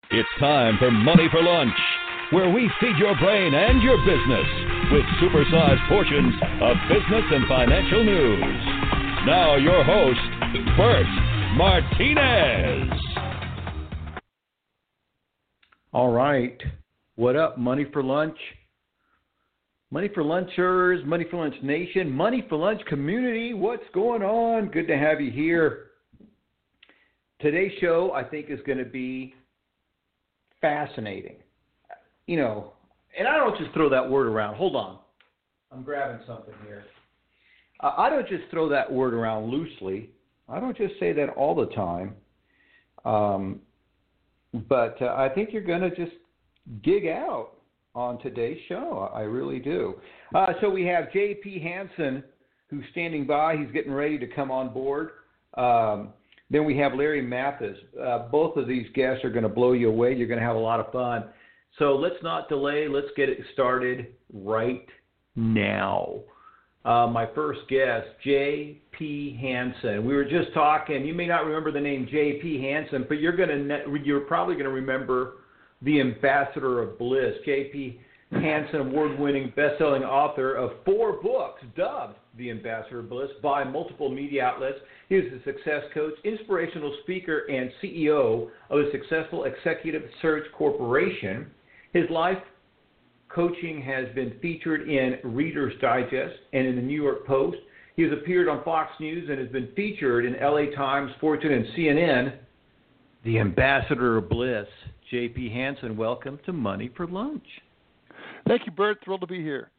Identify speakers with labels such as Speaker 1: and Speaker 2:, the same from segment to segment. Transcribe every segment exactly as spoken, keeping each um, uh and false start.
Speaker 1: It's time for Money for Lunch, where we feed your brain and your business with supersized portions of business and financial news. Now your host, Bert Martinez.
Speaker 2: All right. What up, Money for Lunch? Money for Lunchers, Money for Lunch Nation, Money for Lunch community. What's going on? Good to have you here. Today's show, I think, is going to be fascinating. You know, and I don't just throw that word around. Hold on. I'm grabbing something here. Uh, I don't just throw that word around loosely. I don't just say that all the time. Um, but uh, I think you're going to just gig out on today's show. I really do. Uh, so we have J P Hansen, who's standing by. He's getting ready to come on board. Um, then we have Larry Mathis. Uh, both of these guests are going to blow you away. You're going to have a lot of fun. So let's not delay. Let's get it started right now. Uh, my first guest, J P Hansen. We were just talking. You may not remember the name J P Hansen, but you're going to. You're probably going to remember the Ambassador of Bliss. J P Hansen, award-winning, best-selling author of four books, dubbed the Ambassador of Bliss by multiple media outlets. He is a success coach, inspirational speaker, and C E O of a successful executive search corporation. His life coaching has been featured in Reader's Digest and in the New York Post. He has appeared on Fox News and has been featured in L A Times, Fortune, and C N N. The Ambassador of Bliss, J P Hansen, welcome to Money for Lunch.
Speaker 3: Thank you, Bert. Thrilled to be here.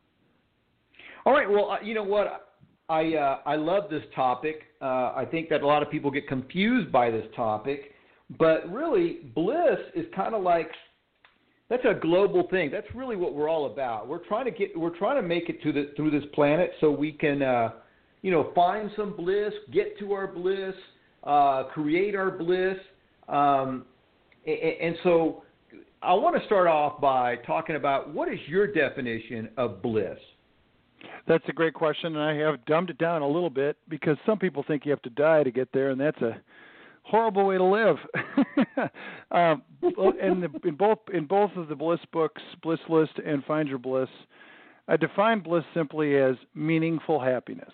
Speaker 2: All right. Well, uh, you know what? I uh, I love this topic. Uh, I think that a lot of people get confused by this topic, but really, bliss is kind of like that's a global thing. That's really what we're all about. We're trying to get we're trying to make it to the through this planet so we can uh, you know find some bliss, get to our bliss, uh, create our bliss, um, and, and so I want to start off by talking about what is your definition of bliss?
Speaker 3: That's a great question, and I have dumbed it down a little bit because some people think you have to die to get there, and that's a horrible way to live. um, and the, in both in both of the Bliss books, Bliss List and Find Your Bliss, I define bliss simply as meaningful happiness.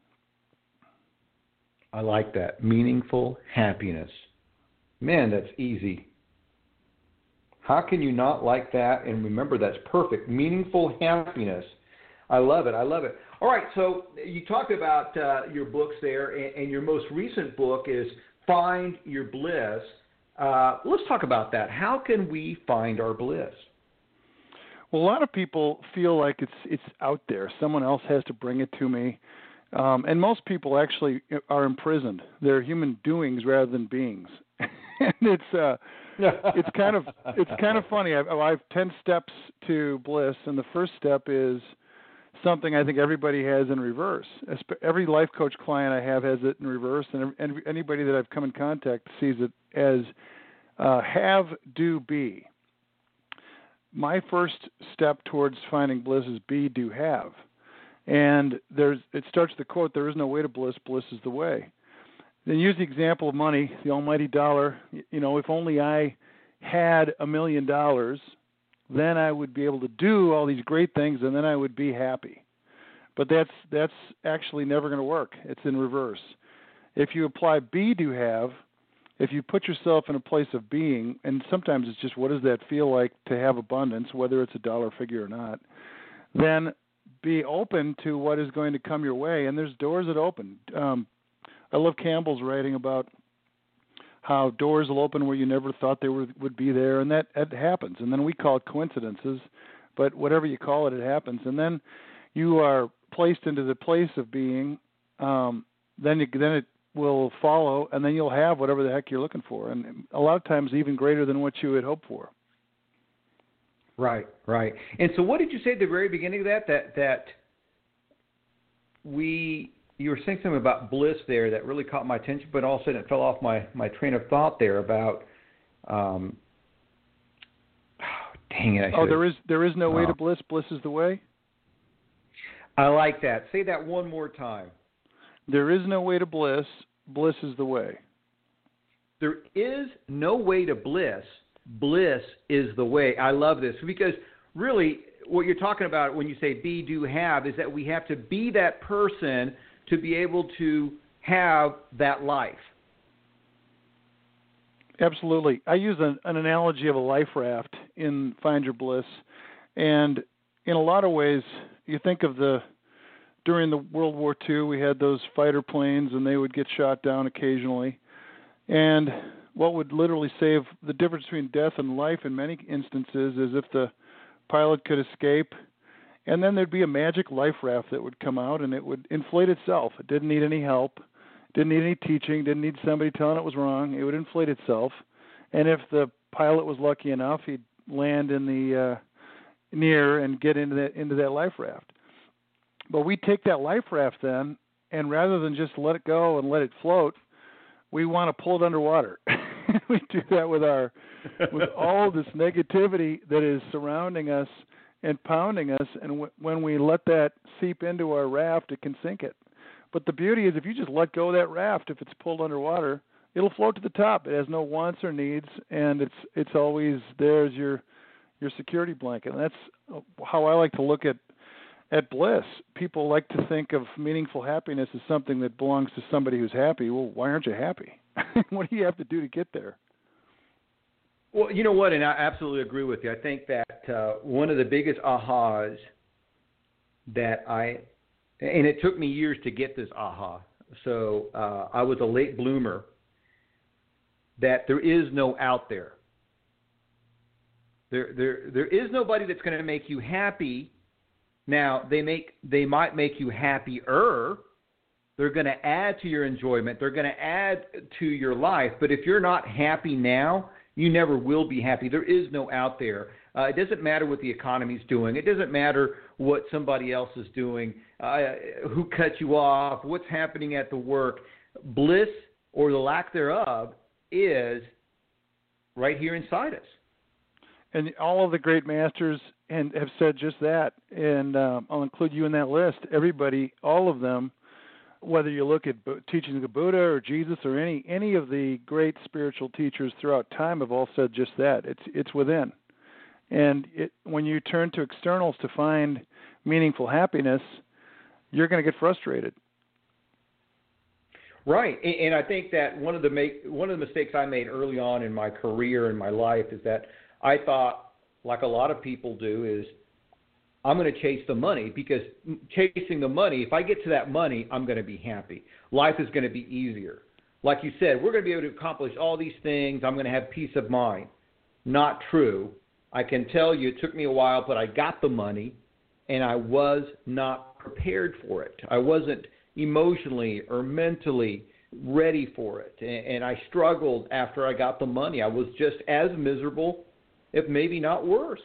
Speaker 2: I like that. Meaningful happiness. Man, that's easy. How can you not like that? And remember, that's perfect. Meaningful happiness. I love it. I love it. All right, so you talked about uh, your books there, and, and your most recent book is Find Your Bliss. Uh, let's talk about that. How can we find our bliss?
Speaker 3: Well, a lot of people feel like it's it's out there. Someone else has to bring it to me. Um, and most people actually are imprisoned. They're human doings rather than beings. and it's uh, it's kind of it's kind of funny. I, I have ten steps to bliss, and the first step is something I think everybody has in reverse. Every life coach client I have has it in reverse, and anybody that I've come in contact sees it as uh, have, do, be. My first step towards finding bliss is be, do, have. And there's it starts the quote, there is no way to bliss, bliss is the way. Then use the example of money, the almighty dollar. You know, if only I had a million dollars, then I would be able to do all these great things, and then I would be happy. But that's that's actually never going to work. It's in reverse. If you apply be, do, have, if you put yourself in a place of being, and sometimes it's just what does that feel like to have abundance, whether it's a dollar figure or not, then be open to what is going to come your way, and there's doors that open. Um, I love Campbell's writing about how doors will open where you never thought they were, would be there, and that, that happens. And then we call it coincidences, but whatever you call it, it happens. And then you are placed into the place of being, um, then, you, then it will follow, and then you'll have whatever the heck you're looking for, and a lot of times even greater than what you had hoped for.
Speaker 2: Right, right. And so what did you say at the very beginning of that, that, that we... You were saying something about bliss there that really caught my attention, but all of a sudden it fell off my, my train of thought there about, um, oh, dang it. I
Speaker 3: oh, there is there is no way to bliss. Bliss is the way?
Speaker 2: I like that. Say that one more time.
Speaker 3: There is no way to bliss. Bliss is the way.
Speaker 2: There is no way to bliss. bliss is the way. I love this because really what you're talking about when you say be, do, have is that we have to be that person to be able to have that life.
Speaker 3: Absolutely. I use an, an analogy of a life raft in Find Your Bliss. And in a lot of ways, you think of the, during the World War Two, we had those fighter planes and they would get shot down occasionally. And what would literally save the difference between death and life in many instances is if the pilot could escape. And then there'd be a magic life raft that would come out and it would inflate itself. It didn't need any help. Didn't need any teaching, didn't need somebody telling it was wrong. It would inflate itself. And if the pilot was lucky enough, he'd land in the uh, near and get into that into that life raft. But we take that life raft then, and rather than just let it go and let it float, we want to pull it underwater. We do that with our with all this negativity that is surrounding us and pounding us, and w- when we let that seep into our raft, it can sink it. But the beauty is if you just let go of that raft, if it's pulled underwater, it'll float to the top. It has no wants or needs, and it's it's always there as your your security blanket. And that's how I like to look at, at bliss. People like to think of meaningful happiness as something that belongs to somebody who's happy. Well, why aren't you happy? What do you have to do to get there?
Speaker 2: Well, you know what, and I absolutely agree with you. I think that uh, one of the biggest ahas that I And it took me years to get this aha. So uh, I was a late bloomer, that there is no out there. There, there, there is nobody that's going to make you happy. Now, they make, they might make you happier. They're going to add to your enjoyment. They're going to add to your life. But if you're not happy now, you never will be happy. There is no out there. Uh, it doesn't matter what the economy's doing. It doesn't matter what somebody else is doing, uh, who cut you off, what's happening at the work. Bliss, or the lack thereof, is right here inside us.
Speaker 3: And all of the great masters and have said just that, and um, I'll include you in that list. Everybody, all of them, whether you look at teachings of Buddha or Jesus or any any of the great spiritual teachers throughout time, have all said just that. It's it's within. And it, when you turn to externals to find meaningful happiness, you're going to get frustrated.
Speaker 2: Right, and, and I think that one of the make one of the mistakes I made early on in my career and my life is that I thought, like a lot of people do, is I'm going to chase the money, because chasing the money, if I get to that money, I'm going to be happy. Life is going to be easier. Like you said, we're going to be able to accomplish all these things. I'm going to have peace of mind. Not true. I can tell you it took me a while, but I got the money, and I was not prepared for it. I wasn't emotionally or mentally ready for it, and, and I struggled after I got the money. I was just as miserable, if maybe not worse.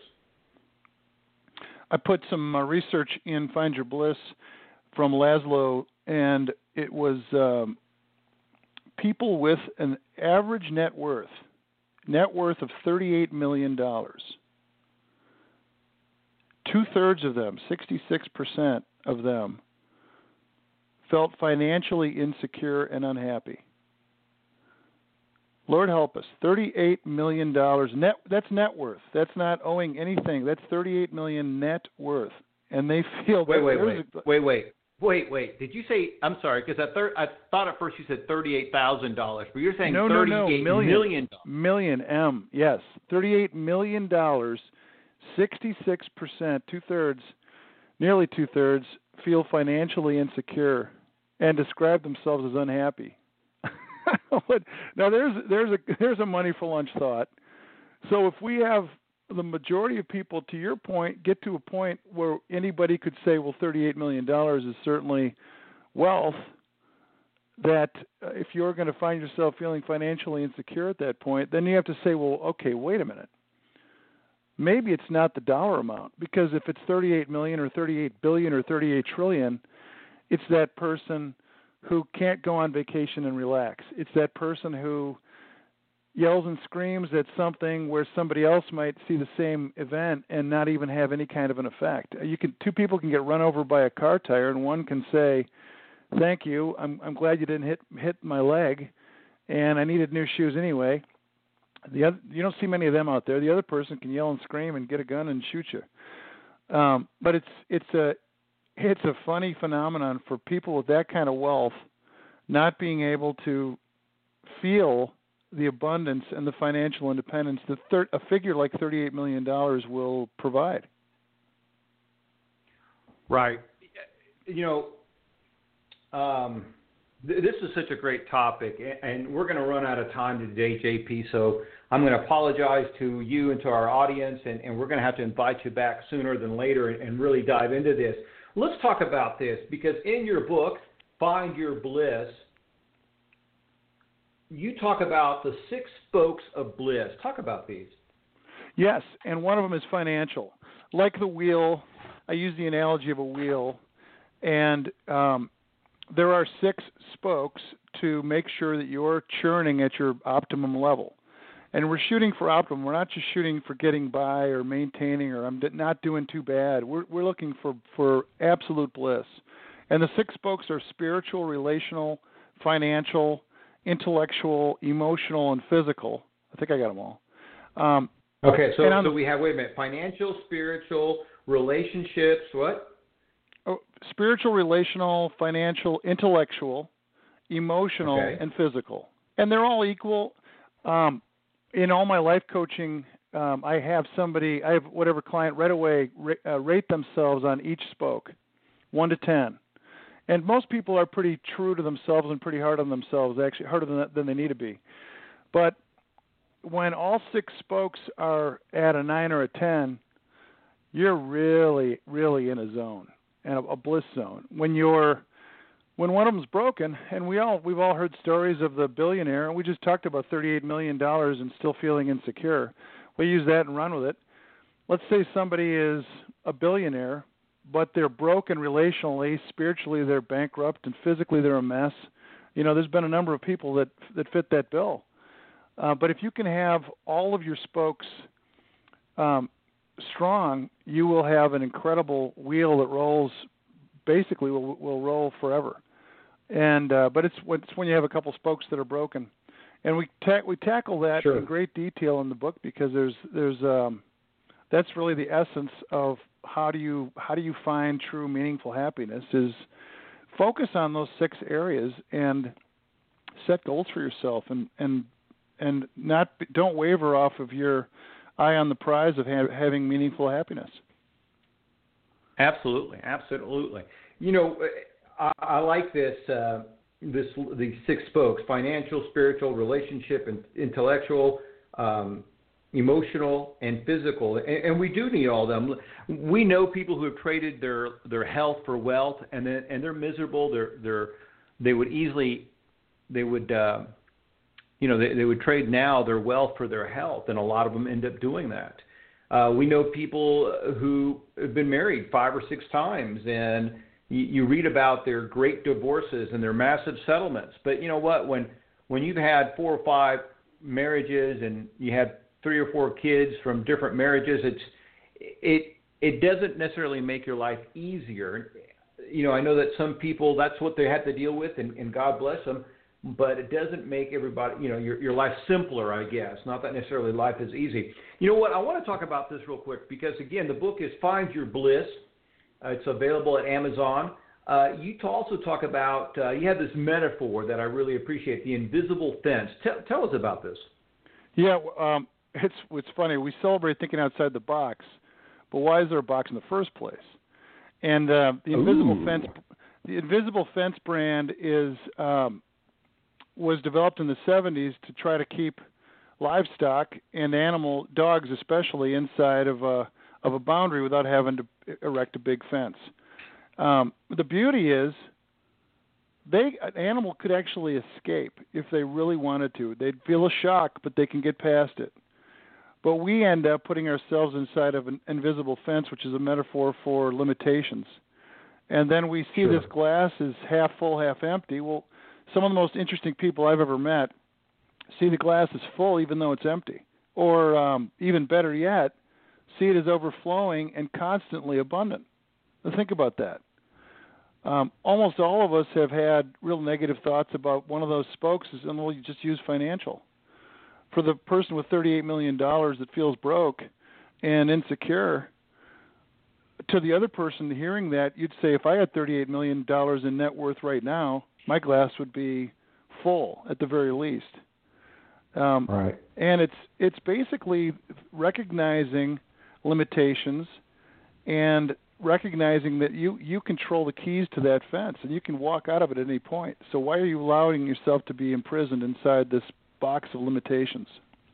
Speaker 3: I put some uh, research in Find Your Bliss from Laszlo, and it was um, people with an average net worth, net worth of thirty-eight million dollars. Two-thirds of them, sixty-six percent of them, felt financially insecure and unhappy. Lord help us, thirty-eight million dollars net. That's net worth. That's not owing anything. That's thirty-eight million dollars net worth, and they feel.
Speaker 2: Wait,
Speaker 3: that
Speaker 2: wait, wait,
Speaker 3: a,
Speaker 2: wait, wait, wait, wait. Did you say? I'm sorry, because I, thir- I thought at first you said thirty-eight thousand dollars, but you're saying
Speaker 3: no,
Speaker 2: thirty-eight
Speaker 3: no, no, million,
Speaker 2: million dollars.
Speaker 3: Million M, yes, thirty-eight million dollars. Sixty-six percent, two-thirds, nearly two-thirds, feel financially insecure and describe themselves as unhappy. Now, there's there's a there's a money for lunch thought. So if we have the majority of people, to your point, get to a point where anybody could say, well, thirty-eight million dollars is certainly wealth, that uh, if you're going to find yourself feeling financially insecure at that point, then you have to say, well, okay, wait a minute. Maybe it's not the dollar amount, because if it's thirty-eight million or thirty-eight billion or thirty-eight trillion, it's that person who can't go on vacation and relax. It's that person who yells and screams at something where somebody else might see the same event and not even have any kind of an effect. You can two people can get run over by a car tire, and one can say, "Thank you. I'm I'm glad you didn't hit hit my leg, and I needed new shoes anyway." The other, you don't see many of them out there. The other person can yell and scream and get a gun and shoot you. Um, but it's it's a it's a funny phenomenon for people with that kind of wealth not being able to feel the abundance and the financial independence that thir- a figure like thirty-eight million dollars will provide.
Speaker 2: Right. You know, um, th- this is such a great topic, and we're going to run out of time today, J P, so I'm going to apologize to you and to our audience, and, and we're going to have to invite you back sooner than later and, and really dive into this. Let's talk about this, because in your book, Find Your Bliss, you talk about the six spokes of bliss. Talk about these.
Speaker 3: Yes, and one of them is financial. Like the wheel, I use the analogy of a wheel, and um, there are six spokes to make sure that you're churning at your optimum level. And we're shooting for optimum. We're not just shooting for getting by or maintaining or I'm not doing too bad. We're, we're looking for, for absolute bliss. And the six spokes are spiritual, relational, financial, intellectual, emotional, and physical. I think I got them all. Um,
Speaker 2: okay, so,
Speaker 3: on,
Speaker 2: so we have, wait a minute, financial, spiritual, relationships, what?
Speaker 3: Oh, spiritual, relational, financial, intellectual, emotional,
Speaker 2: okay.
Speaker 3: and physical. And they're all equal. Um, in all my life coaching, um, I have somebody, I have whatever client right away ra- uh, rate themselves on each spoke, one to ten. And most people are pretty true to themselves and pretty hard on themselves, actually harder than, than they need to be. But when all six spokes are at a nine or a ten, you're really, really in a zone, and a, a bliss zone. When you're, when one of them's broken, and we all, we've all heard stories of the billionaire, and we just talked about thirty-eight million dollars and still feeling insecure. We use that and run with it. Let's say somebody is a billionaire, but they're broken relationally, spiritually they're bankrupt, and physically they're a mess. You know, there's been a number of people that that fit that bill. Uh, but if you can have all of your spokes um, strong, you will have an incredible wheel that rolls, basically will, will roll forever. And uh, but it's, it's when you have a couple spokes that are broken. And we ta- we tackle that
Speaker 2: sure.
Speaker 3: in great detail in the book because there's there's um, that's really the essence of how do you how do you find true meaningful happiness is focus on those six areas and set goals for yourself and and and not don't waver off of your eye on the prize of ha- having meaningful happiness.
Speaker 2: Absolutely, absolutely. You know, I, I like this uh, this these six spokes: financial, spiritual, relationship, and intellectual. Um, emotional and physical, and, and we do need all of them. We know people who have traded their, their health for wealth, and then and they're miserable. They're they're they would easily they would uh, you know they, they would trade now their wealth for their health, and a lot of them end up doing that. Uh, we know people who have been married five or six times, and you, you read about their great divorces and their massive settlements. But you know what? When when you've had four or five marriages and you had three or four kids from different marriages, it's it it doesn't necessarily make your life easier. You know, I know that some people that's what they had to deal with, and, and God bless them. But it doesn't make everybody, you know, your your life simpler, I guess. Not that necessarily life is easy. You know what? I want to talk about this real quick because again, the book is Find Your Bliss. Uh, it's available at Amazon. Uh, you also talk about uh, you have this metaphor that I really appreciate: the invisible fence. Tell, tell us about this.
Speaker 3: Yeah. Um, It's it's funny. We celebrate thinking outside the box, but why is there a box in the first place? And uh, the invisible
Speaker 2: Ooh.
Speaker 3: fence, the invisible fence brand is um, was developed in the seventies to try to keep livestock and animal dogs, especially, inside of a of a boundary without having to erect a big fence. Um, the beauty is, they an animal could actually escape if they really wanted to. They'd feel a shock, but they can get past it. But we end up putting ourselves inside of an invisible fence, which is a metaphor for limitations. And then we see
Speaker 2: Sure.
Speaker 3: this glass is half full, half empty. Well, some of the most interesting people I've ever met see the glass is full even though it's empty. Or um, even better yet, see it as overflowing and constantly abundant. Now think about that. Um, almost all of us have had real negative thoughts about one of those spokes, and we'll just use financial. for the person with thirty-eight million dollars that feels broke and insecure, to the other person hearing that, you'd say, if I had thirty-eight million dollars in net worth right now, my glass would be full at the very least. Um,
Speaker 2: right.
Speaker 3: And it's it's basically recognizing limitations and recognizing that you, you control the keys to that fence and you can walk out of it at any point. So why are you allowing yourself to be imprisoned inside this box of limitations?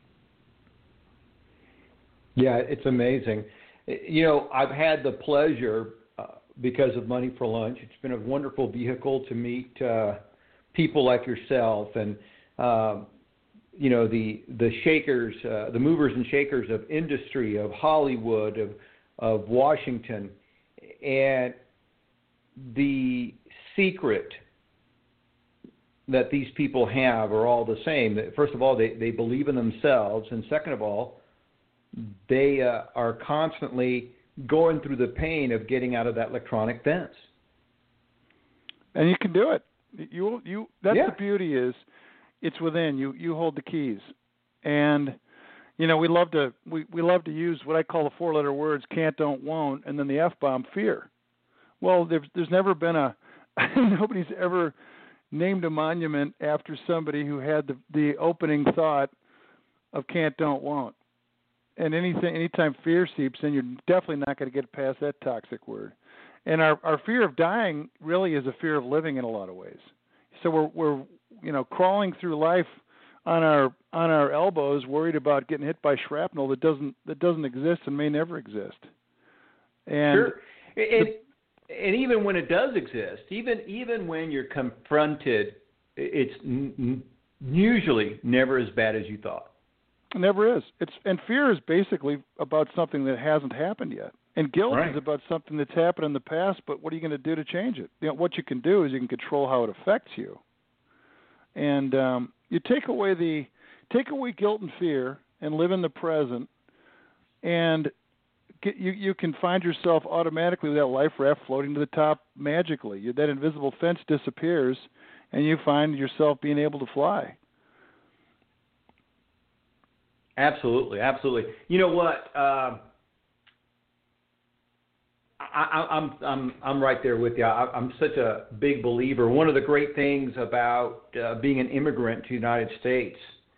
Speaker 2: Yeah, it's amazing. You know, I've had the pleasure, uh, because of Money for Lunch, it's been a wonderful vehicle to meet uh, people like yourself and, uh, you know, the the shakers, uh, the movers and shakers of industry, of Hollywood, of of Washington. And the secret that these people have are all the same. First of all, they, they believe in themselves. And second of all, they uh, are constantly going through the pain of getting out of that electronic fence.
Speaker 3: And you can do it. You you that's
Speaker 2: yeah.
Speaker 3: the beauty is it's within you. You hold the keys. And you know, we love to we, we love to use what I call the four letter words can't, don't, won't, and then the F bomb, fear. Well, there's there's never been a nobody's ever named a monument after somebody who had the the opening thought of can't, don't, won't. And anything anytime fear seeps in, you're definitely not going to get past that toxic word. And our, our fear of dying really is a fear of living in a lot of ways. So we're we're you know crawling through life on our on our elbows, worried about getting hit by shrapnel that doesn't that doesn't exist and may never exist. And
Speaker 2: sure. And, and even when it does exist, even even when you're confronted, it's n- usually never as bad as you thought.
Speaker 3: It never is. It's and fear is basically about something that hasn't happened yet. And guilt
Speaker 2: right.
Speaker 3: is about something that's happened in the past, but what are you going to do to change it? You know, what you can do is you can control how it affects you. And um, you take away the take away guilt and fear and live in the present, and get, you you can find yourself automatically with that life raft floating to the top magically. You, that invisible fence disappears, and you find yourself being able to fly.
Speaker 2: Absolutely, absolutely. You know what? Uh, I, I'm I'm I'm right there with you. I, I'm such a big believer. One of the great things about uh, being an immigrant to the United States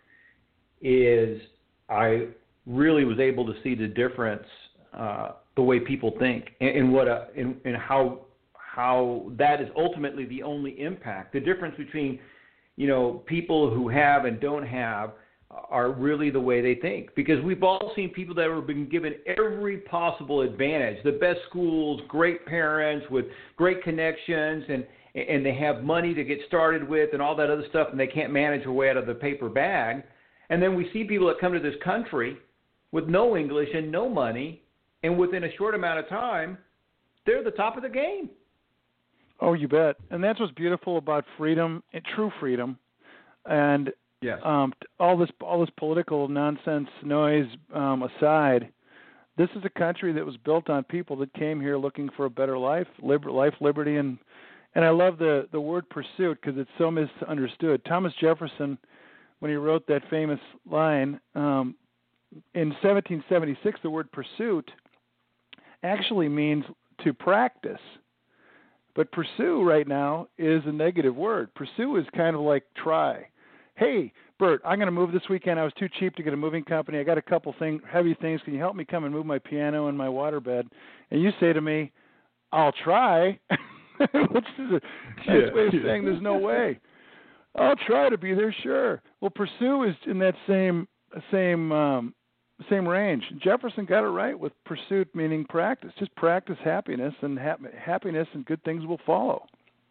Speaker 2: is I really was able to see the difference, uh, the way people think, and, and what a, and, and how how that is ultimately the only impact. The difference between, you know, people who have and don't have are really the way they think, because we've all seen people that have been given every possible advantage, the best schools, great parents with great connections, and and they have money to get started with and all that other stuff, and they can't manage their way out of the paper bag. And then we see people that come to this country with no English and no money, and within a short amount of time, they're the top of the game.
Speaker 3: Oh, you bet. And that's what's beautiful about freedom, true freedom, and
Speaker 2: Yes.
Speaker 3: Um, all this all this political nonsense noise um, aside, this is a country that was built on people that came here looking for a better life, liber- life, liberty, and and I love the, the word pursuit because it's so misunderstood. Thomas Jefferson, when he wrote that famous line um, in seventeen seventy-six, the word pursuit actually means to practice. But pursue right now is a negative word. Pursue is kind of like try. Hey, Bert, I'm going to move this weekend. I was too cheap to get a moving company. I got a couple thing, heavy things. Can you help me come and move my piano and my waterbed? And you say to me, I'll try, which is a nice
Speaker 2: yeah,
Speaker 3: way of
Speaker 2: yeah.
Speaker 3: saying there's no way. I'll try to be there, sure. Well, pursue is in that same same um, same range. Jefferson got it right with pursuit meaning practice. Just practice happiness, and ha- happiness and good things will follow.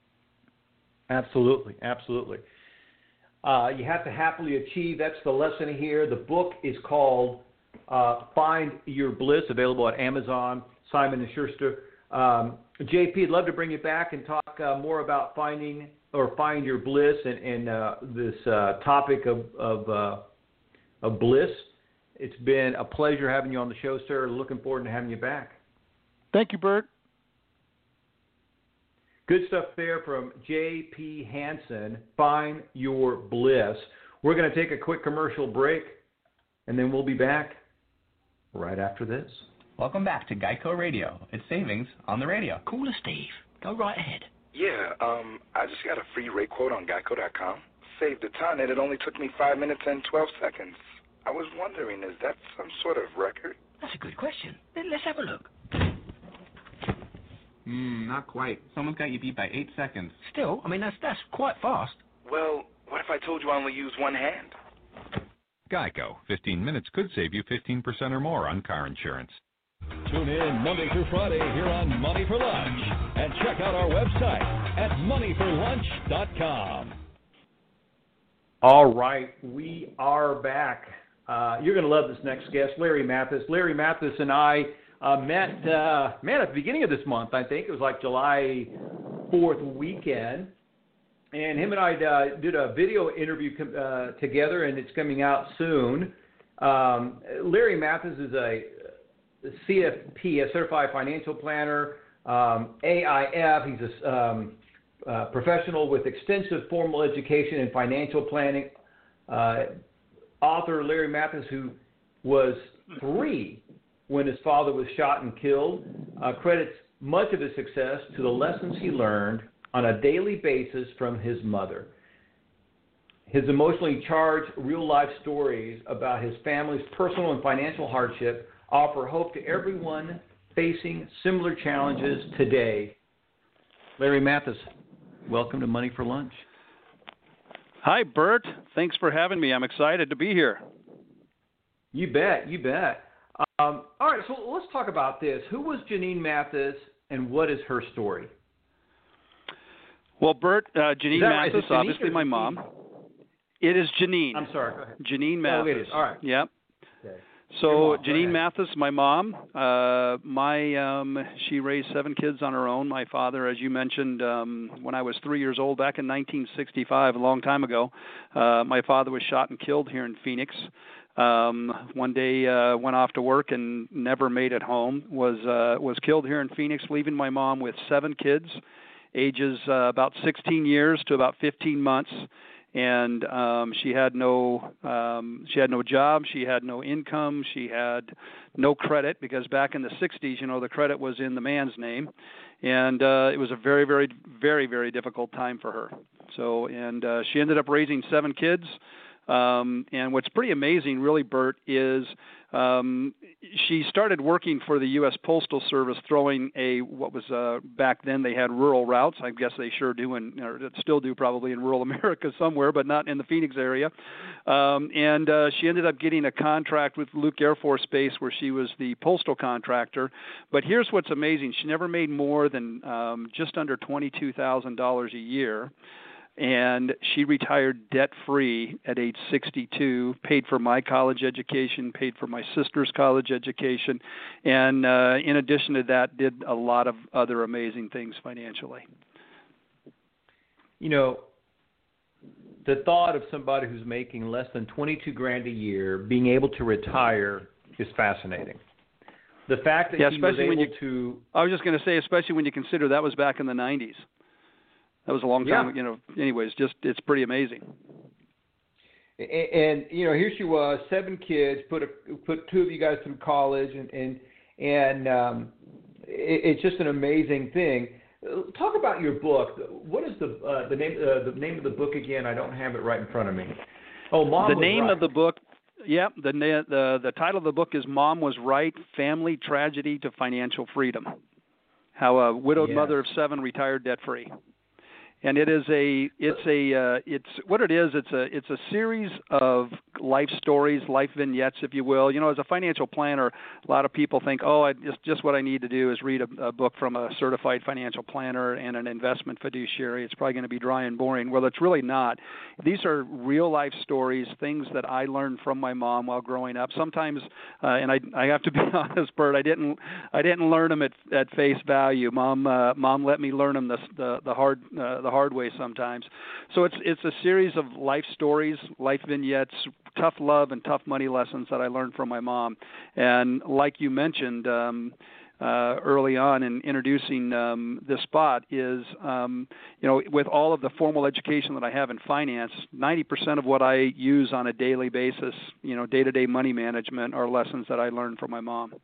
Speaker 2: Absolutely, absolutely. Uh, you have to happily achieve. That's the lesson here. The book is called uh, Find Your Bliss, available at Amazon, Simon and Schuster. Um, J P, I'd love to bring you back and talk uh, more about finding or find your bliss and, and uh, this uh, topic of of, uh, of bliss. It's been a pleasure having you on the show, sir. Looking forward to having you back.
Speaker 3: Thank you, Bert.
Speaker 2: Good stuff there from J P Hansen, Find Your Bliss. We're going to take a quick commercial break. and then we'll be back right after this.
Speaker 4: Welcome back to Geico Radio. It's savings on the radio.
Speaker 5: Call us, Steve. Go right ahead.
Speaker 6: Yeah, um, I just got a free rate quote on Geico dot com. Saved a ton, and it only took me five minutes and twelve seconds. I was wondering, is that some sort of record?
Speaker 5: That's a good question. Then let's have a look.
Speaker 4: Hmm, not quite. Someone's got you beat by eight seconds.
Speaker 5: Still, I mean, that's that's quite fast.
Speaker 6: Well, what if I told you I only use one hand?
Speaker 7: Geico. fifteen minutes could save you fifteen percent or more on car insurance.
Speaker 1: Tune in Monday through Friday here on Money for Lunch. And check out our website at money for lunch dot com.
Speaker 2: All right, we are back. Uh, you're going to love this next guest, Larry Mathis. Larry Mathis and I uh, met, uh, man, at the beginning of this month, I think. It was like July fourth weekend. And him and I uh, did a video interview uh, together, and it's coming out soon. Um, Larry Mathis is a C F P, a Certified Financial Planner, um, A I F. He's a um, uh, professional with extensive formal education in financial planning. Uh, author Larry Mathis, who was three when his father was shot and killed, uh, credits much of his success to the lessons he learned on a daily basis from his mother. His emotionally charged real-life stories about his family's personal and financial hardship offer hope to everyone facing similar challenges today. Larry Mathis, welcome to Money for Lunch.
Speaker 8: Hi, Bert. Thanks for having me. I'm excited to be here.
Speaker 2: You bet, you bet. Um, all right, so let's talk about this. Who was Janine Mathis, and what is her story?
Speaker 8: Well, Bert, uh, Janine
Speaker 2: right?
Speaker 8: Mathis,
Speaker 2: Janine
Speaker 8: obviously my mom. It is Janine.
Speaker 2: I'm sorry, go ahead.
Speaker 8: Janine Mathis.
Speaker 2: Oh, it is. All right.
Speaker 8: Yep.
Speaker 2: Okay.
Speaker 8: So
Speaker 2: mom,
Speaker 8: Janine Mathis, my mom, uh, my um, she raised seven kids on her own. My father, as you mentioned, um, when I was three years old, back in nineteen sixty-five, a long time ago, uh, my father was shot and killed here in Phoenix. Um, one day uh, went off to work and never made it home. Was uh, was killed here in Phoenix, leaving my mom with seven kids, ages uh, about sixteen years to about fifteen months. And um, she had no um, she had no job, she had no income, she had no credit, because back in the sixties, you know, the credit was in the man's name, and uh, it was a very, very, very, very difficult time for her. So, and uh, she ended up raising seven kids. Um, and what's pretty amazing, really, Bert, is um, she started working for the U S Postal Service, throwing a what was uh, back then they had rural routes. I guess they sure do, and or still do probably in rural America somewhere, but not in the Phoenix area. Um, and uh, she ended up getting a contract with Luke Air Force Base, where she was the postal contractor. But here's what's amazing: she never made more than um, just under twenty-two thousand dollars a year. And she retired debt-free at age sixty-two, paid for my college education, paid for my sister's college education, and uh, in addition to that, did a lot of other amazing things financially.
Speaker 2: You know, the thought of somebody who's making less than twenty-two grand a year being able to retire is fascinating. The fact that
Speaker 8: yeah,
Speaker 2: he was able
Speaker 8: when you,
Speaker 2: to...
Speaker 8: I was just going to say, especially when you consider that was back in the nineties. That was a long time,
Speaker 2: yeah.
Speaker 8: you know, anyways, just it's pretty amazing.
Speaker 2: And, and, you know, here she was, seven kids, put a, put two of you guys through college, and, and, and um, it, it's just an amazing thing. Talk about your book. What is the uh, the name uh, the name of the book again? I don't have it right in front of me. Oh, Mom
Speaker 8: The
Speaker 2: Was
Speaker 8: name
Speaker 2: Right.
Speaker 8: of the book, yeah, the, the, the title of the book is Mom Was Right, Family Tragedy to Financial Freedom. How a widowed
Speaker 2: yes.
Speaker 8: mother of seven retired debt-free. And it is a, it's a, uh, it's what it is. It's a, it's a series of life stories, life vignettes, if you will. You know, as a financial planner, a lot of people think, oh, I just, just what I need to do is read a, a book from a certified financial planner and an investment fiduciary. It's probably going to be dry and boring. Well, it's really not. These are real life stories, things that I learned from my mom while growing up. Sometimes, uh, and I, I have to be honest, Bert, I didn't, I didn't learn them at, at face value. Mom, uh, mom let me learn them the, the, the hard, uh, the hard way sometimes. So it's it's a series of life stories, life vignettes, tough love and tough money lessons that I learned from my mom. And like you mentioned, um, uh, early on in introducing um, this spot is, um, you know, with all of the formal education that I have in finance, ninety percent of what I use on a daily basis, you know, day-to-day money management are lessons that I learned from my mom.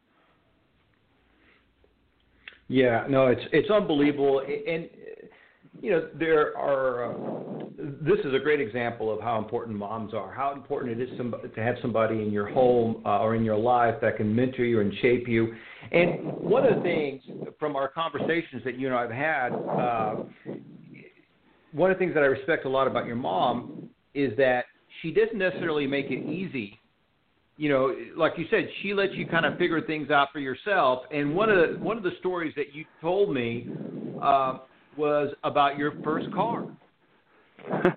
Speaker 2: Yeah, no, it's it's unbelievable, and you know there are. Uh, this is a great example of how important moms are. How important it is to have somebody in your home uh, or in your life that can mentor you and shape you. And one of the things from our conversations that you and I have had, uh, one of the things that I respect a lot about your mom is that she doesn't necessarily make it easy. You know, like you said, she lets you kind of figure things out for yourself. And one of the one of the stories that you told me uh, was about your first car. and,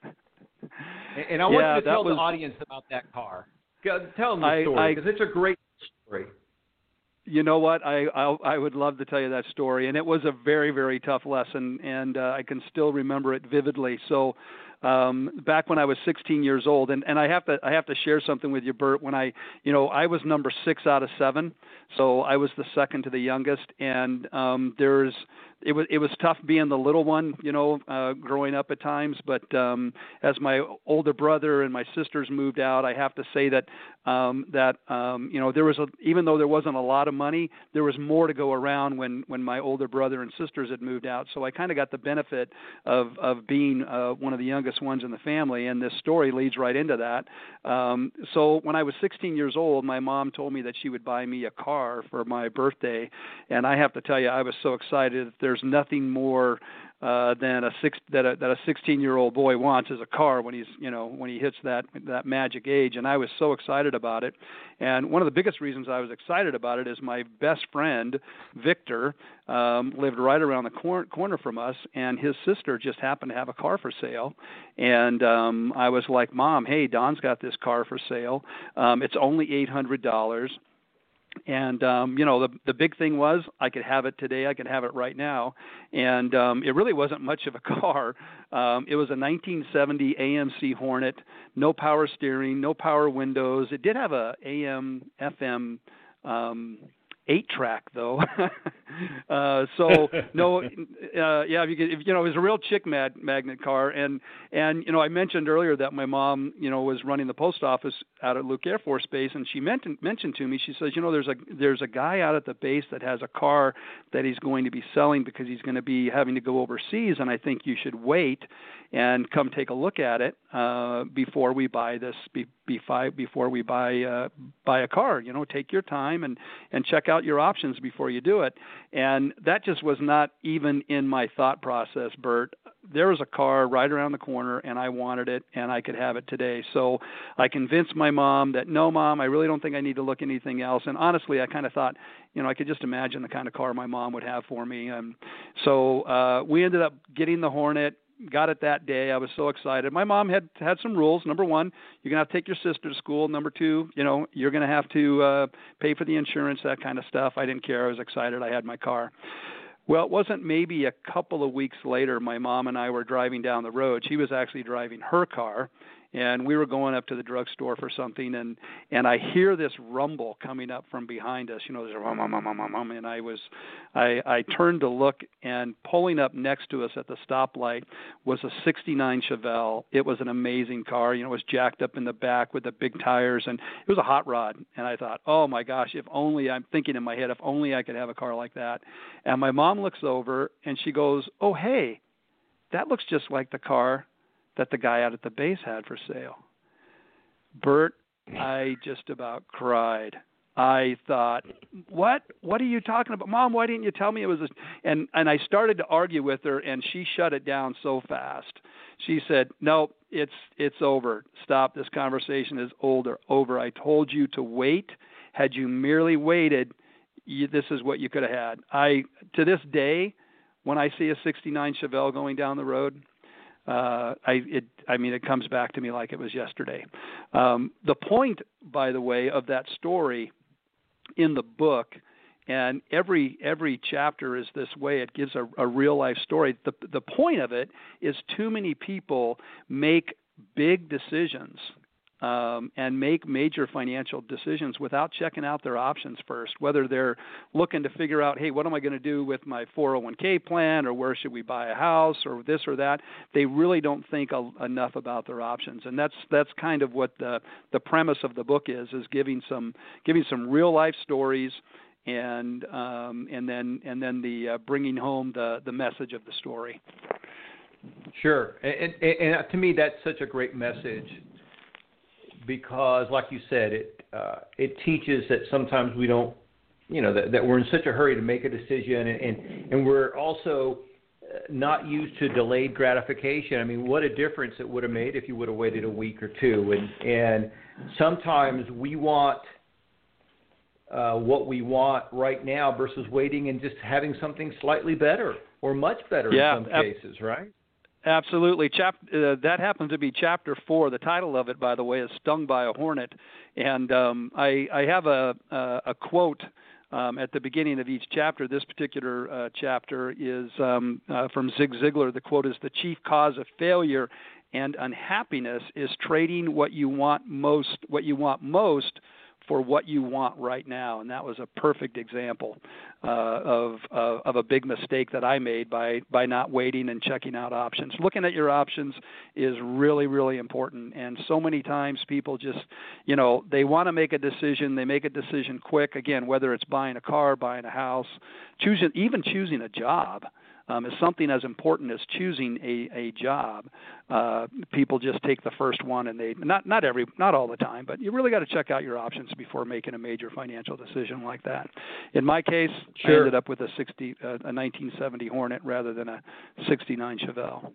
Speaker 2: and I want
Speaker 8: yeah,
Speaker 2: you to tell
Speaker 8: was,
Speaker 2: the audience about that car. Tell them the story because it's a great story.
Speaker 8: You know what? I, I I would love to tell you that story, and it was a very, very tough lesson, and uh, I can still remember it vividly. So. Um, back when I was sixteen years old, and, and I have to I have to share something with you, Bert. When I, you know, I was number six out of seven, so I was the second to the youngest, and um, there's it was it was tough being the little one, you know, uh, growing up at times. But um, as my older brother and my sisters moved out, I have to say that um, that um, you know there was a, even though there wasn't a lot of money, there was more to go around when when my older brother and sisters had moved out. So I kind of got the benefit of of being uh, one of the youngest ones in the family, and this story leads right into that. Um, so when I was sixteen years old, my mom told me that she would buy me a car for my birthday, and I have to tell you, I was so excited. That there's nothing more uh, than a six that a, that a sixteen-year-old boy wants is a car when he's you know when he hits that that magic age, and I was so excited about it. And one of the biggest reasons I was excited about it is my best friend Victor um, lived right around the cor- corner from us, and his sister just happened to have a car for sale. And um, I was like, Mom, hey, Don's got this car for sale. Um, it's only eight hundred dollars. And, um, you know, the the big thing was I could have it today. I could have it right now. And um, it really wasn't much of a car. Um, it was a nineteen seventy A M C Hornet, no power steering, no power windows. It did have a A M F M um eight track though. uh, so no, uh, yeah, if you, could, if, you know, it was a real chick mag- magnet car. And, and, you know, I mentioned earlier that my mom, you know, was running the post office out at Luke Air Force Base. And she mentioned, mentioned to me, she says, you know, there's a, there's a guy out at the base that has a car that he's going to be selling because he's going to be having to go overseas. And I think you should wait and come take a look at it uh, before we buy this, be, before we buy uh, buy a car. You know, take your time and, and check out your options before you do it. And that just was not even in my thought process, Bert. There was a car right around the corner, and I wanted it, and I could have it today. So I convinced my mom that, no, Mom, I really don't think I need to look anything else. And honestly, I kind of thought, you know, I could just imagine the kind of car my mom would have for me. And so uh, we ended up getting the Hornet. Got it that day. I was so excited. My mom had had some rules. Number one, you're going to have to take your sister to school. Number two, you know, you're going to have to uh, pay for the insurance, that kind of stuff. I didn't care. I was excited. I had my car. Well, it wasn't maybe a couple of weeks later, my mom and I were driving down the road. She was actually driving her car, and we were going up to the drugstore for something, and, and I hear this rumble coming up from behind us. You know, there's a rum, rum, rum, rum, rum, and I was, I, I turned to look, and pulling up next to us at the stoplight was a sixty-nine Chevelle. It was an amazing car. You know, it was jacked up in the back with the big tires, and it was a hot rod. And I thought, oh my gosh, if only, I'm thinking in my head, if only I could have a car like that. And my mom looks over, and she goes, oh, hey, that looks just like the car that the guy out at the base had for sale. Bert, I just about cried. I thought, what? What are you talking about? Mom, why didn't you tell me it was a... And, and I started to argue with her, and she shut it down so fast. She said, no, it's it's over. Stop. This conversation is older, over. I told you to wait. Had you merely waited, you, this is what you could have had. I, to this day, when I see a sixty-nine Chevelle going down the road, Uh, I, it, I mean, it comes back to me like it was yesterday. Um, the point, by the way, of that story in the book, and every every chapter is this way. It gives a, a real life story. The the point of it is too many people make big decisions um, and make major financial decisions without checking out their options first, whether they're looking to figure out, hey, what am I going to do with my four oh one k plan, or where should we buy a house, or this or that. They really don't think a, enough about their options, and that's that's kind of what the the premise of the book is, is giving some giving some real life stories, and um, and then and then the uh, bringing home the the message of the story.
Speaker 2: Sure, and, and, and to me, that's such a great message, because, like you said, it uh, it teaches that sometimes we don't, you know, that, that we're in such a hurry to make a decision, and, and, and we're also not used to delayed gratification. I mean, what a difference it would have made if you would have waited a week or two. And and sometimes we want uh, what we want right now versus waiting and just having something slightly better or much better
Speaker 8: yeah,
Speaker 2: in some
Speaker 8: ab-
Speaker 2: cases, right?
Speaker 8: Absolutely. Chap- uh, that happens to be chapter four. The title of it, by the way, is Stung by a Hornet. And um, I, I have a, a, a quote um, at the beginning of each chapter. This particular uh, chapter is um, uh, from Zig Ziglar. The quote is, "The chief cause of failure and unhappiness is trading what you want most, what you want most for what you want right now." And that was a perfect example uh, of, of of a big mistake that I made by by not waiting and checking out options. Looking at your options is really, really important. And so many times people just, you know, they want to make a decision. They make a decision quick. Again, whether it's buying a car, buying a house, choosing, even choosing a job. Um, is something as important as choosing a, a job. Uh, people just take the first one, and they not not every not all the time, but you really got to check out your options before making a major financial decision like that. In my case,
Speaker 2: sure.
Speaker 8: I ended up with a sixty uh, a nineteen seventy Hornet rather than a sixty-nine Chevelle.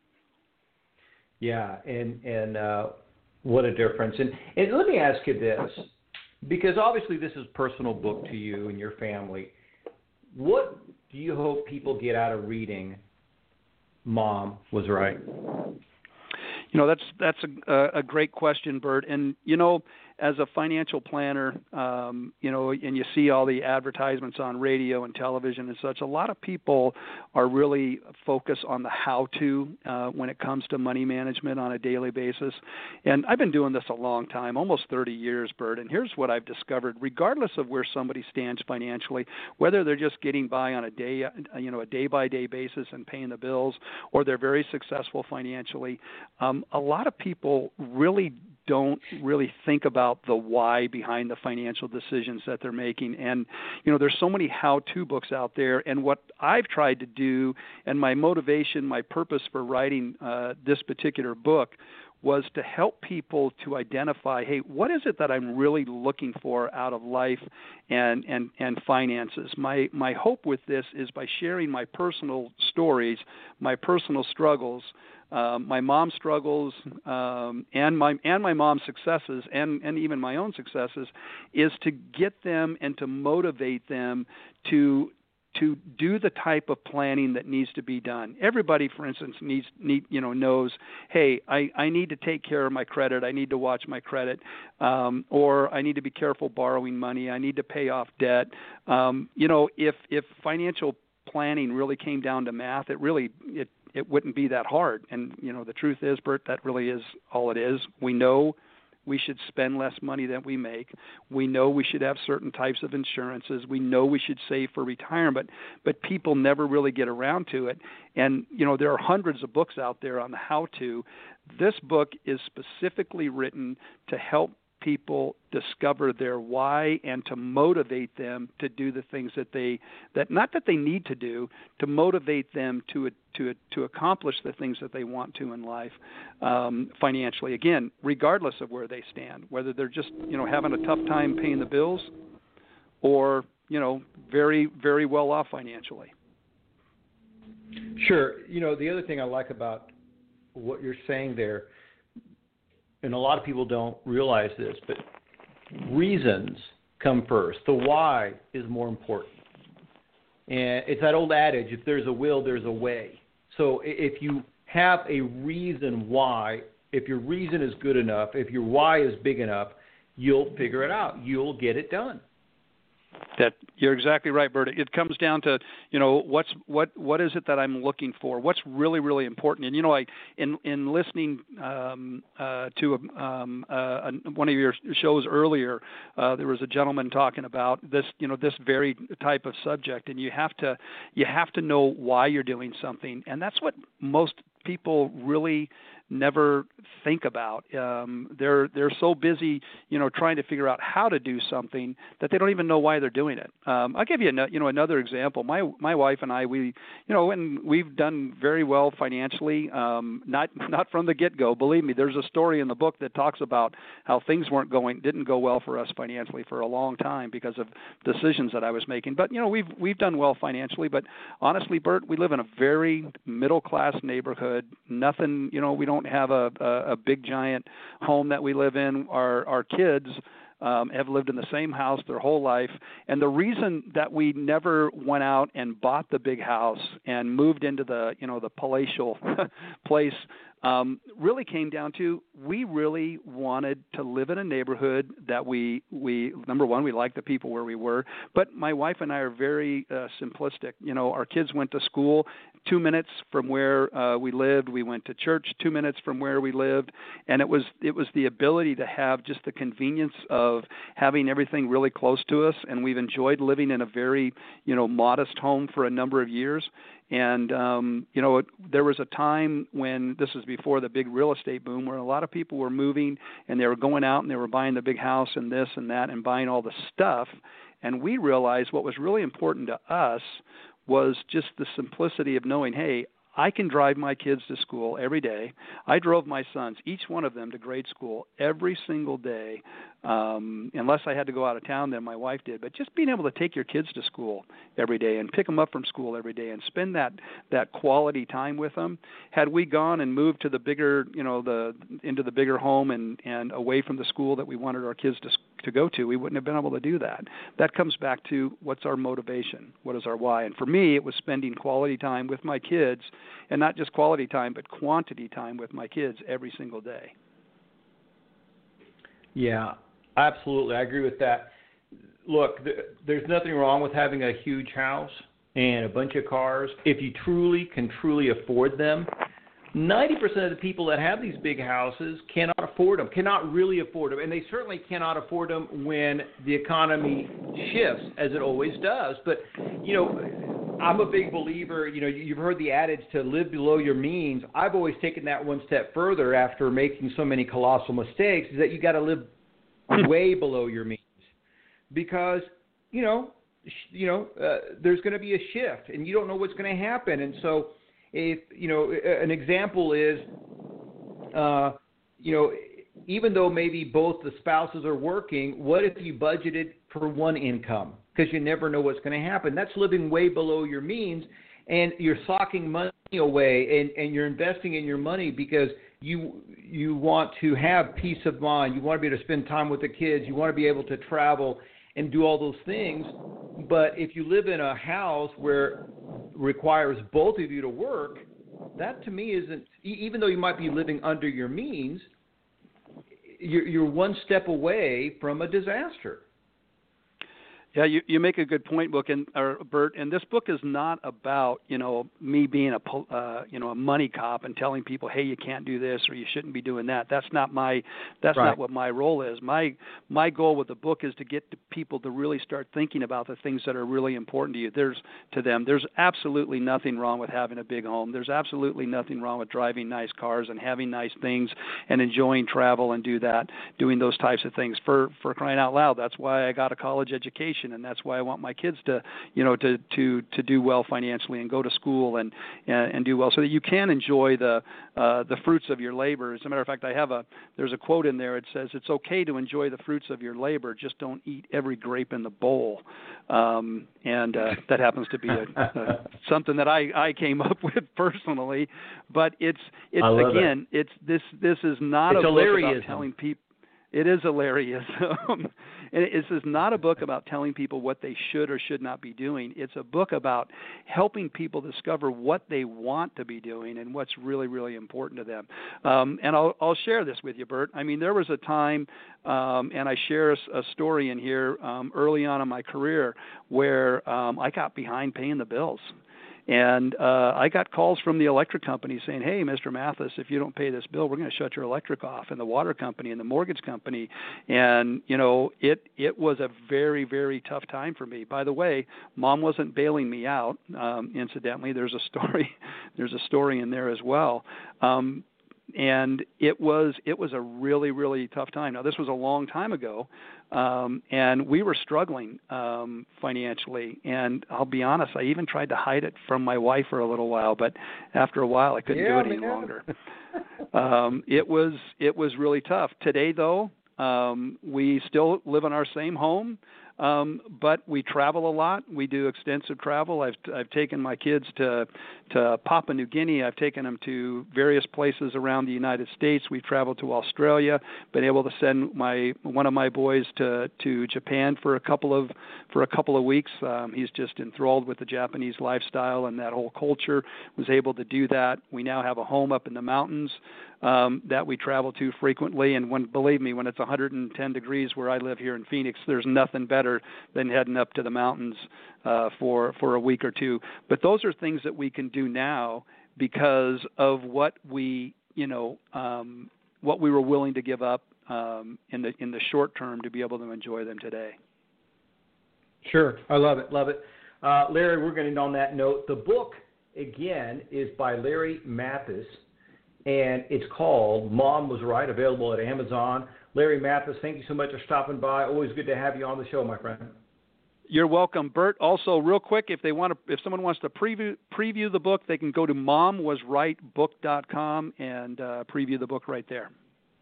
Speaker 2: Yeah, and and uh, what a difference. And and let me ask you this, because obviously this is a personal book to you and your family. What do you hope people get out of reading Mom Was Right?
Speaker 8: You know, that's that's a, a great question, Bert. And, you know, as a financial planner, um, you know, and you see all the advertisements on radio and television and such, a lot of people are really focused on the how-to uh, when it comes to money management on a daily basis. And I've been doing this a long time, almost thirty years, Bert, and here's what I've discovered. Regardless of where somebody stands financially, whether they're just getting by on a day, you know, a day-by-day basis and paying the bills, or they're very successful financially, um, a lot of people really don't really think about the why behind the financial decisions that they're making. And, you know, there's so many how-to books out there. And what I've tried to do, and my motivation, my purpose for writing uh, this particular book, was to help people to identify, hey, what is it that I'm really looking for out of life and, and, and finances? My my hope with this is by sharing my personal stories, my personal struggles, um, my mom's struggles, um, and my and my mom's successes, and, and even my own successes, is to get them and to motivate them to to do the type of planning that needs to be done. Everybody, for instance, needs need you know knows, hey, I, I need to take care of my credit. I need to watch my credit, um, or I need to be careful borrowing money. I need to pay off debt. Um, you know, if if financial planning really came down to math, it really it it wouldn't be that hard. And you know, the truth is, Bert, that really is all it is. We know we should spend less money than we make. We know we should have certain types of insurances. We know we should save for retirement, but people never really get around to it. And, you know, there are hundreds of books out there on the how-to. This book is specifically written to help people discover their why and to motivate them to do the things that they that not that they need to do, to motivate them to to to accomplish the things that they want to in life um, financially. Again, regardless of where they stand, whether they're just you know having a tough time paying the bills, or you know very very well off financially.
Speaker 2: Sure. You know, the other thing I like about what you're saying there, and a lot of people don't realize this, but reasons come first. The why is more important. And it's that old adage, if there's a will, there's a way. So if you have a reason why, if your reason is good enough, if your why is big enough, you'll figure it out. You'll get it done.
Speaker 8: That you're exactly right, Bert. It comes down to, you know, what's what what is it that I'm looking for? What's really really important? And you know, I in in listening um, uh, to a, um, uh, one of your shows earlier, uh, there was a gentleman talking about this, you know, this very type of subject, and you have to you have to know why you're doing something, and that's what most people really never think about. Um, they're they're so busy, you know, trying to figure out how to do something that they don't even know why they're doing it. Um, I'll give you, a, you know, another example. My my wife and I, we, you know, and we've done very well financially. Um, not not from the get-go. Believe me, there's a story in the book that talks about how things weren't going, didn't go well for us financially for a long time because of decisions that I was making. But you know, we've we've done well financially. But honestly, Bert, we live in a very middle-class neighborhood. Nothing, you know, we don't have a, a, a big giant home that we live in. Our our kids um, have lived in the same house their whole life, and the reason that we never went out and bought the big house and moved into the you know the palatial place um, really came down to we really wanted to live in a neighborhood that we we number one, we liked the people where we were, but my wife and I are very uh, simplistic. You know, our kids went to school two minutes from where uh, we lived. We went to church two minutes from where we lived, and it was it was the ability to have just the convenience of having everything really close to us, and we've enjoyed living in a very, you know, modest home for a number of years. And, um, you know, it, there was a time when, this was before the big real estate boom, where a lot of people were moving and they were going out and they were buying the big house and this and that and buying all the stuff. And we realized what was really important to us was just the simplicity of knowing, hey, I can drive my kids to school every day. I drove my sons, each one of them, to grade school every single day, um, unless I had to go out of town, then my wife did. But just being able to take your kids to school every day and pick them up from school every day and spend that that quality time with them. Had we gone and moved to the bigger, you know, the into the bigger home and, and away from the school that we wanted our kids to to go to, we wouldn't have been able to do that. That comes back to what's our motivation, what is our why. And for me, it was spending quality time with my kids, and not just quality time, but quantity time with my kids every single day.
Speaker 2: Yeah, absolutely. I agree with that. Look, th- there's nothing wrong with having a huge house and a bunch of cars if you truly can truly afford them. ninety percent of the people that have these big houses cannot afford them, cannot really afford them, and they certainly cannot afford them when the economy shifts, as it always does. But, you know, I'm a big believer, you know, you've heard the adage to live below your means. I've always taken that one step further after making so many colossal mistakes, is that you got to live way below your means. Because, you know, you know, uh, there's going to be a shift, and you don't know what's going to happen. And so, if, you know, an example is, uh, you know, even though maybe both the spouses are working, what if you budgeted for one income? Because you never know what's going to happen. That's living way below your means, and you're socking money away, and, and you're investing in your money because you you want to have peace of mind. You want to be able to spend time with the kids. You want to be able to travel and do all those things. But if you live in a house where requires both of you to work, that to me isn't, even though you might be living under your means, you're, you're one step away from a disaster.
Speaker 8: Yeah, you, you make a good point, book and or Bert. And this book is not about, you know, me being a uh, you know a money cop and telling people, hey, you can't do this or you shouldn't be doing that. That's not my that's
Speaker 2: right.
Speaker 8: not what my role is. My my goal with the book is to get to people to really start thinking about the things that are really important to you. There's to them. There's absolutely nothing wrong with having a big home. There's absolutely nothing wrong with driving nice cars and having nice things and enjoying travel and do that, doing those types of things. For for crying out loud, that's why I got a college education. And that's why I want my kids to, you know, to, to, to do well financially and go to school and, and, and do well, so that you can enjoy the uh, the fruits of your labor. As a matter of fact, I have a there's a quote in there. It says it's okay to enjoy the fruits of your labor, just don't eat every grape in the bowl. Um, and uh, that happens to be a, a, something that I, I came up with personally. But it's it's again,
Speaker 2: it.
Speaker 8: it's this this is not
Speaker 2: it's
Speaker 8: a
Speaker 2: hilarious.
Speaker 8: book about telling people. It is hilarious. Um, and this is not a book about telling people what they should or should not be doing. It's a book about helping people discover what they want to be doing and what's really, really important to them. Um, and I'll, I'll share this with you, Bert. I mean, there was a time, um, and I share a, a story in here um, early on in my career where um, I got behind paying the bills. And uh, I got calls from the electric company saying, hey, Mister Mathis, if you don't pay this bill, we're going to shut your electric off, and the water company and the mortgage company. And, you know, it, it was a very, very tough time for me. By the way, Mom wasn't bailing me out. Um, incidentally, there's a story there's a story in there as well. Um, and it was it was a really, really tough time. Now, this was a long time ago, um, and we were struggling um, financially. And I'll be honest, I even tried to hide it from my wife for a little while, but after a while, I couldn't
Speaker 2: yeah,
Speaker 8: do it any
Speaker 2: man.
Speaker 8: longer. um, it was it was really tough. Today, though, um, we still live in our same home. Um, but we travel a lot. We do extensive travel. I've I've taken my kids to to Papua New Guinea. I've taken them to various places around the United States. We've traveled to Australia. Been able to send my one of my boys to, to Japan for a couple of for a couple of weeks. Um, he's just enthralled with the Japanese lifestyle and that whole culture. Was able to do that. We now have a home up in the mountains um, that we travel to frequently. And when believe me, when it's one hundred ten degrees where I live here in Phoenix, there's nothing better than heading up to the mountains uh, for for a week or two. But those are things that we can do now because of what we, you know, um, what we were willing to give up um, in the in the short term to be able to enjoy them today.
Speaker 2: Sure, I love it, love it, uh, Larry. We're going to end on that note. The book again is by Larry Mathis, and it's called "Mom Was Right." Available at Amazon. Larry Mathis, thank you so much for stopping by. Always good to have you on the show, my friend.
Speaker 8: You're welcome, Bert. Also, real quick, if they want to, if someone wants to preview preview the book, they can go to mom was right book dot com and uh, preview the book right there.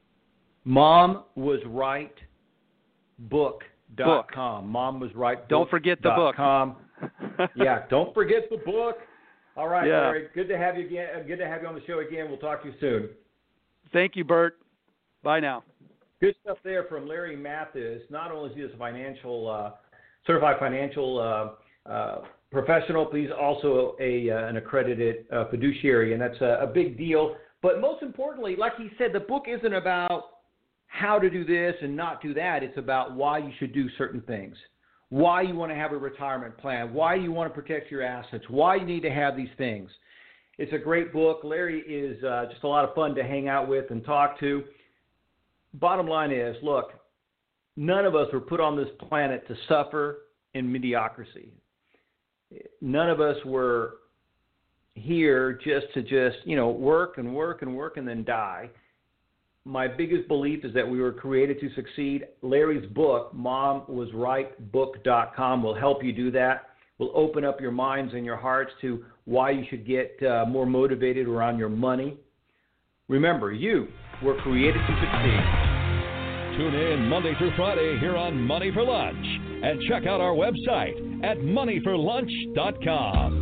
Speaker 2: mom was right book dot com. Mom was right.
Speaker 8: Don't forget the book.
Speaker 2: Com. Yeah, don't forget the book. All right,
Speaker 8: yeah.
Speaker 2: Larry. Good to have you again. Good to have you on the show again. We'll talk to you soon.
Speaker 8: Thank you, Bert. Bye now.
Speaker 2: Good stuff there from Larry Mathis. Not only is he a financial, uh, certified financial uh, uh, professional, but he's also a, uh, an accredited uh, fiduciary, and that's a, a big deal. But most importantly, like he said, the book isn't about how to do this and not do that. It's about why you should do certain things, why you want to have a retirement plan, why you want to protect your assets, why you need to have these things. It's a great book. Larry is uh, just a lot of fun to hang out with and talk to. Bottom line is, look, none of us were put on this planet to suffer in mediocrity. None of us were here just to just, you know, work and work and work and then die. My biggest belief is that we were created to succeed. Larry's book, mom was right book dot com, will help you do that. Will open up your minds and your hearts to why you should get uh, more motivated around your money. Remember, you were created to succeed.
Speaker 1: Tune in Monday through Friday here on Money for Lunch and check out our website at money for lunch dot com.